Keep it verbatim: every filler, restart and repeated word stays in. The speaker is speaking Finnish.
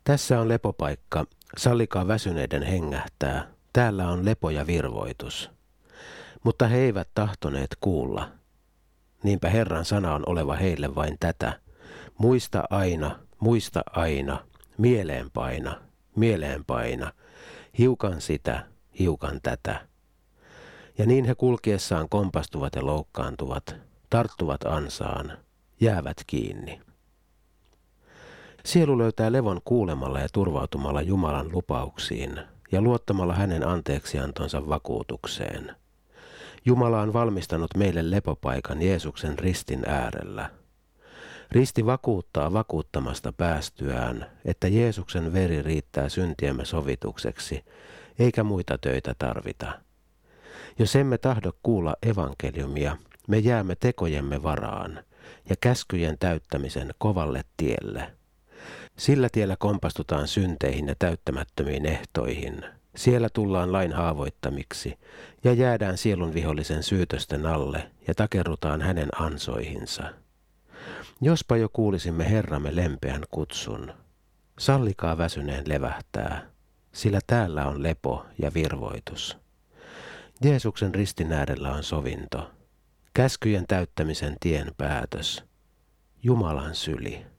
Tässä on lepopaikka, sallikaa väsyneiden hengähtää, täällä on lepo ja virvoitus. Mutta he eivät tahtoneet kuulla. Niinpä Herran sana on oleva heille vain tätä. Muista aina, muista aina, mieleenpaina, mieleenpaina, hiukan sitä, hiukan tätä. Ja niin he kulkiessaan kompastuvat ja loukkaantuvat, tarttuvat ansaan, jäävät kiinni. Sielu löytää levon kuulemalla ja turvautumalla Jumalan lupauksiin ja luottamalla hänen anteeksiantonsa vakuutukseen. Jumala on valmistanut meille lepopaikan Jeesuksen ristin äärellä. Risti vakuuttaa vakuuttamasta päästyään, että Jeesuksen veri riittää syntiemme sovitukseksi, eikä muita töitä tarvita. Jos emme tahdo kuulla evankeliumia, me jäämme tekojemme varaan ja käskyjen täyttämisen kovalle tielle. Sillä tiellä kompastutaan synteihin ja täyttämättömiin ehtoihin. Siellä tullaan lain haavoittamiksi ja jäädään sielun vihollisen syytösten alle ja takerrutaan hänen ansoihinsa. Jospa jo kuulisimme Herramme lempeän kutsun. Sallikaa väsyneen levähtää, sillä täällä on lepo ja virvoitus. Jeesuksen ristin äärellä on sovinto, käskyjen täyttämisen tien päätös, Jumalan syli.